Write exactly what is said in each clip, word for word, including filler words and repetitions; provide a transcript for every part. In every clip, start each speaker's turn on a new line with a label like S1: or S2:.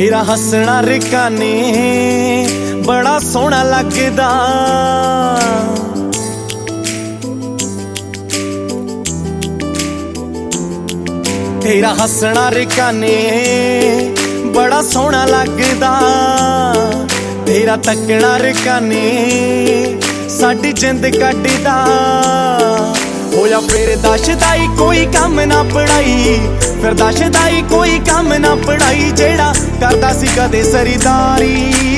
S1: तेरा हसना रिकाने बड़ा सोहना लगदा, तेरा हसना रिकाने बड़ा सोहना लगदा, तेरा तकना रिकाने साडी जिंद कटदा। होया फिर दशदाई कोई काम ना पढ़ाई, फिर दशदाई कोई काम ना पढ़ाई, जेड़ा करदा सी कदे सरीदारी।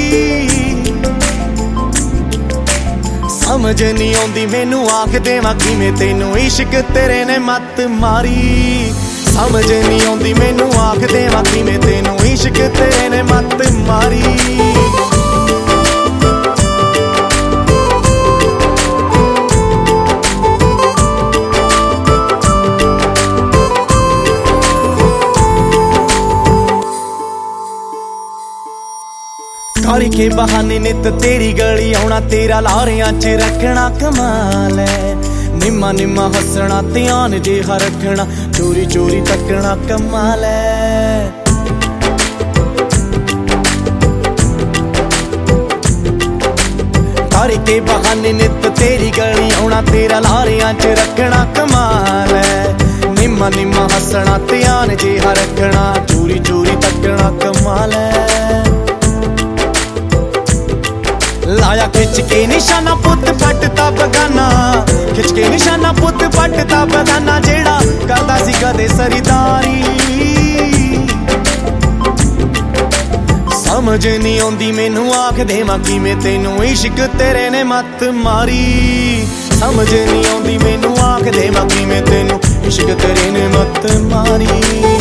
S1: समझ नहीं आउंदी मैनू आख देवां किवें तैनू इश्क तेरे ने मत मारी। समझ नहीं आउंदी मैनू आख देवां किवें तैनू इश्क तेरे ने मत मारी। के बहाने नित तेरी गली आउणा, तेरा लारियां च रखना कमाल है। निम्मा निम्मा हसना ध्यान जिहा रखना, चोरी चोरी तकना कमाल है। तारी के बहाने नित तेरी गली आउणा, तेरा लारियां च रखना कमाल है। निम्मा निम्मा हसना ध्यान जिहा रखना, चोरी चोरी तकना कमाल है। लाया खिच के निशाना पुत पटता बगाना, खिच के निशाना पुत पटता बगाना, जेड़ा करदा सी कदे सरीदारी। समझ नहीं आउंदी मैनू आख देवां किवें तैनू इश्क तेरे ने मत मारी। समझ नहीं आउंदी मैनू आख देवां किवें तैनू इश्क तेरे ने मत मारी।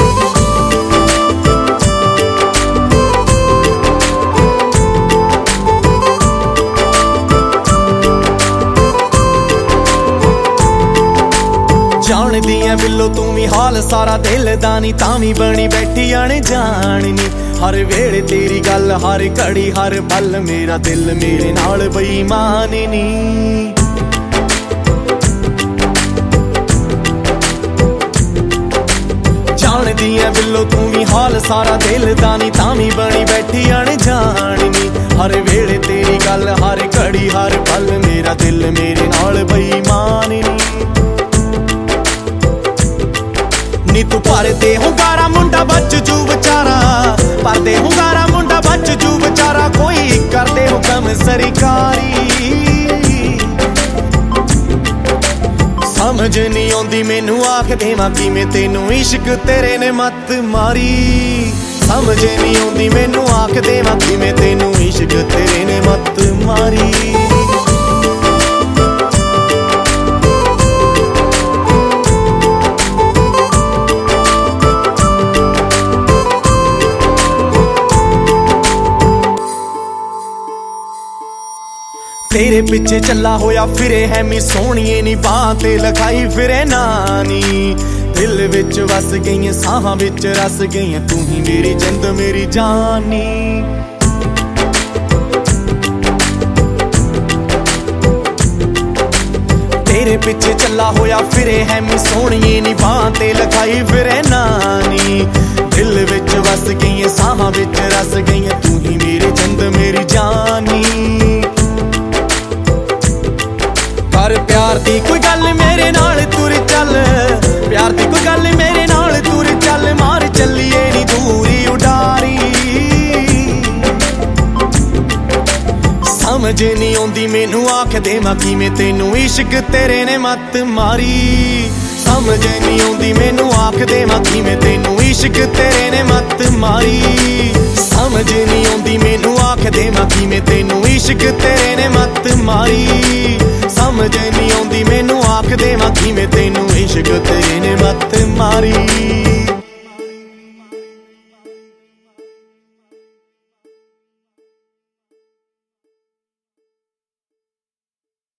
S1: जानदी है बिल्लो तू भी हाल सारा दिल दा नी, तां भी बनी बैठी अनजानी। हर वेले तेरी गल हर घड़ी हर पल, मेरा दिल मेरे नाल बेईमान नी। जानदी है बिल्लो तू भी हाल सारा दिल दा नी, तां भी बनी बैठी अनजानी। हर वेले तेरी गल हर घड़ी हर पल, मेरा दिल मेरे नाल बेईमान नी। नी तू पर दे हुंगारा मुंडा बच जू बेचारा, पर दे हुंगारा मुंडा बच जू बेचारा, कोई कर दे हुक्म सरकारी। समझ नहीं आउंदी मैनू आख देवां किवें तैनू इश्क तेरे ने मत मारी। समझ नहीं आउंदी मैनू आख देवां किवें तैनू इश्क तेरे ने मत मारी। तेरे पिछे चला होया फिरे है मी सोहणिए नी, बां ते लखाई फिरे नानी। दिल विच वस गई साहां विच रस गई, तू ही मेरी जिंद मेरी जानी। तेरे पिछे चला होया फिरे है मी सोहणिए नी, बां ते लखाई फिरे नानी। दिल विच वस गई साहां विच रस गई, तू ही मेरी जिंद मेरी जानी। कर प्यार दी कोई गल मेरे नाल तुर चल, प्यार दी कोई गल मेरे नाल तुर चल, मार चलिए नी दूरी उडारी। समझ नहीं आउंदी मैनू आख देवां किवें तैनू इश्क तेरे ने मत मारी। समझ नहीं आउंदी मैनू आख देवां किवें तैनू इश्क तेरे ने मत मारी। समझ नहीं आउंदी मैनू आख देवां किवें तैनू इश्क तेरे ने मत मारी। समझ नहीं आउंदी मैनू आख देवां किवें तैनू इश्क तेरे ने मत मारी।